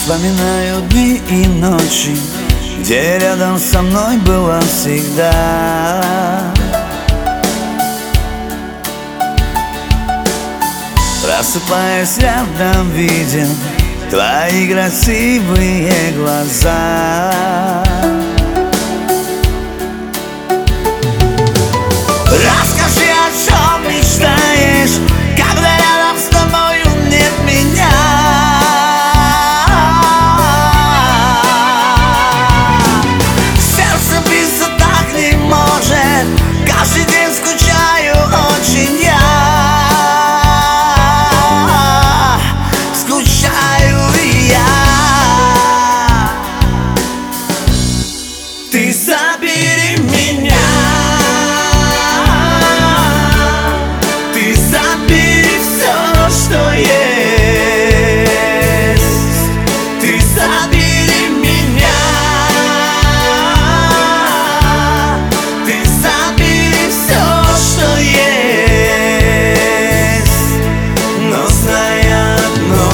Вспоминаю дни и ночи, где рядом со мной была всегда. Просыпаясь рядом, видя твои красивые глаза. Расскажи, о чем мечтаешь, когда рядом с тобою нет меня. Сердце биться так не может, каждый день скучаю очень я. Ты забери меня, ты забери все, что есть. Ты забери меня, ты забери все, что есть. Но знай одно,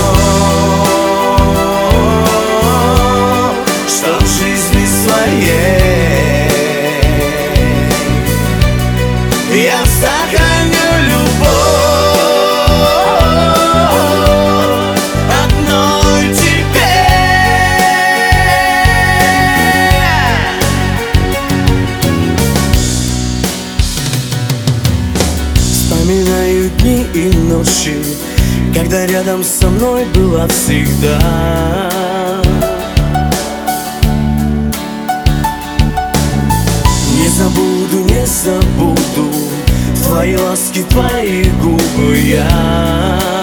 что в жизни своей я сохраню любовь одной тебе. Вспоминаю дни и ночи, когда рядом со мной была всегда. Не забуду, не забуду твои ласки, твои губы я.